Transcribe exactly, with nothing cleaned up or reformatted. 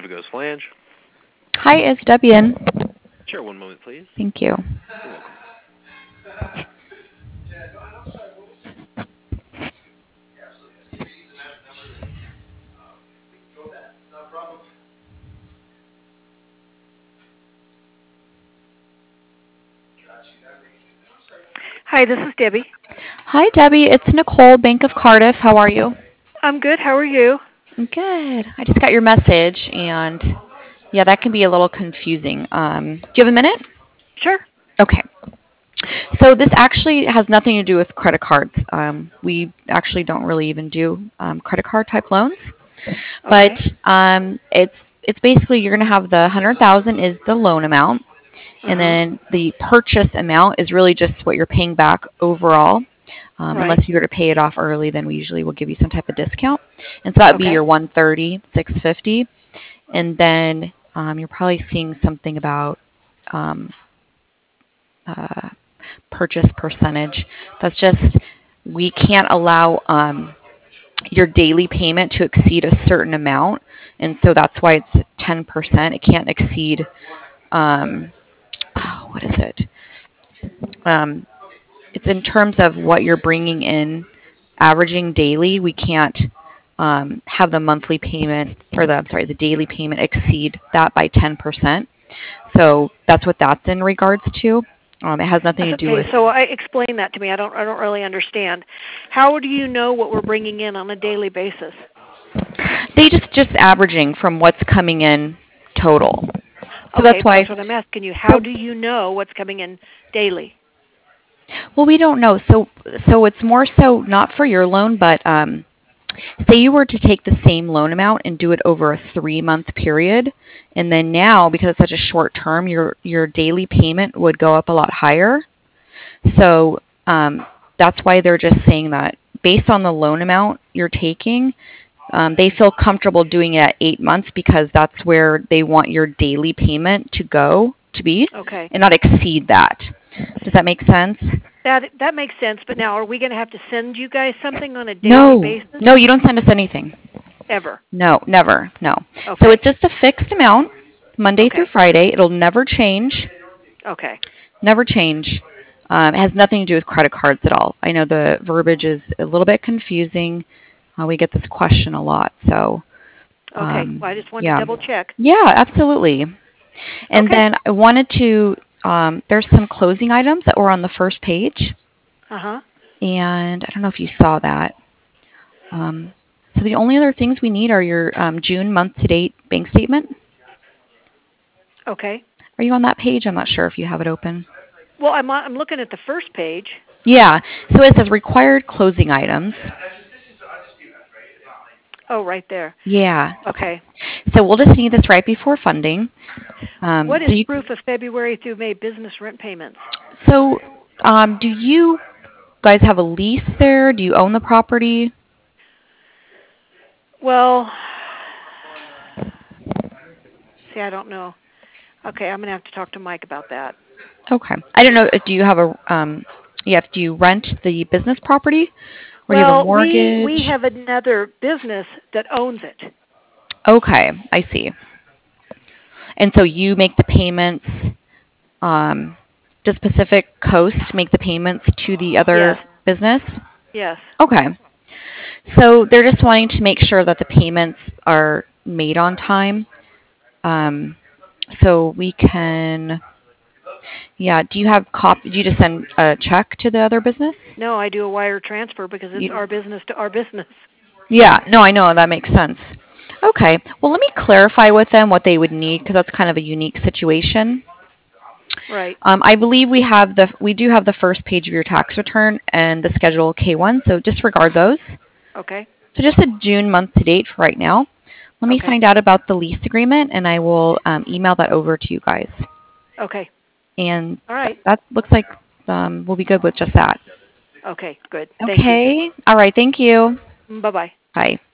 Pacific Coast Flange. Hi, is Debbie in? Sure, one moment, please. Thank you. You're welcome. Hi, this is Debbie. Hi, Debbie. It's Nicole, Bank of Cardiff. How are you? I'm good. How are you? I'm good. I just got your message, and yeah, that can be a little confusing. Um, do you have a minute? Sure. Okay. So this actually has nothing to do with credit cards. Um, we actually don't really even do um, credit card type loans, Okay. but um, it's it's basically you're going to have the hundred thousand is the loan amount, and Uh-huh. then the purchase amount is really just what you're paying back overall. Um, Right. Unless you were to pay it off early, then we usually will give you some type of discount, and so that would be Okay. your one thirty six fifty, and then um, you're probably seeing something about um, uh, purchase percentage. That's just we can't allow um, your daily payment to exceed a certain amount, and so that's why it's ten percent. It can't exceed um, oh, what is it? Um, it's in terms of what you're bringing in, averaging daily. We can't um, have the monthly payment or the I'm sorry, the daily payment exceed that by ten percent. So that's what that's in regards to. Um, it has nothing to do Okay, with. so I explain that to me. I don't I don't really understand. How do you know what we're bringing in on a daily basis? They just just averaging from what's coming in total. So Okay, that's but why. that's what I'm asking you. So How do you know what's coming in daily? well, we don't know. So so it's more so not for your loan, but um, say you were to take the same loan amount and do it over a three month period, and then now because it's such a short term, your your daily payment would go up a lot higher. So um, that's why they're just saying that based on the loan amount you're taking, um, they feel comfortable doing it at eight months because that's where they want your daily payment to go to be Okay. and not exceed that. Does that make sense? That that makes sense, but now are we going to have to send you guys something on a daily No, basis? no, you don't send us anything. Ever. No, never, no. Okay. So it's just a fixed amount, Monday Okay. through Friday. It'll never change, Okay. never change. Um, it has nothing to do with credit cards at all. I know the verbiage is a little bit confusing. Uh, we get this question a lot, so Okay. um, Well, I just wanted yeah, to double check. yeah, absolutely. And Okay. then I wanted to. Um, there's some closing items that were on the first page, Uh-huh. and I don't know if you saw that. Um, so the only other things we need are your um, June month-to-date bank statement. Okay. Are you on that page? I'm not sure if you have it open. Well, I'm on, I'm looking at the first page. Yeah. So it says required closing items. Oh, right there. Yeah. Okay. So we'll just need this right before funding. Um, What is so you, proof of February through May business rent payments? so um, do you guys have a lease there? Do you own the property? Well, see, I don't know. Okay, I'm going to have to talk to Mike about that. Okay. I don't know. Do you have a um? Yes. Do you rent the business property, or do you have a Well, we mortgage? we have another business that owns it. Okay, I see. And so you make the payments. Um, does Pacific Coast make the payments to the Yes. other business? Yes. Okay. So they're just wanting to make sure that the payments are made on time. Um, so we can, yeah. Do you have cop? Do you just send a check to the other business? No, I do a wire transfer because it's You, our business to our business. yeah. No, I know that makes sense. Okay. Well, let me clarify with them what they would need because that's kind of a unique situation. Right. Um, I believe we have the we do have the first page of your tax return and the Schedule K one, so disregard those. Okay. So just a June month to date for right now. Let me Okay. find out about the lease agreement, and I will um, email that over to you guys. Okay. And All right. that looks like um, we'll be good with just that. Okay. Good. Thank you. Okay. All right. Thank you. Bye-bye. Bye.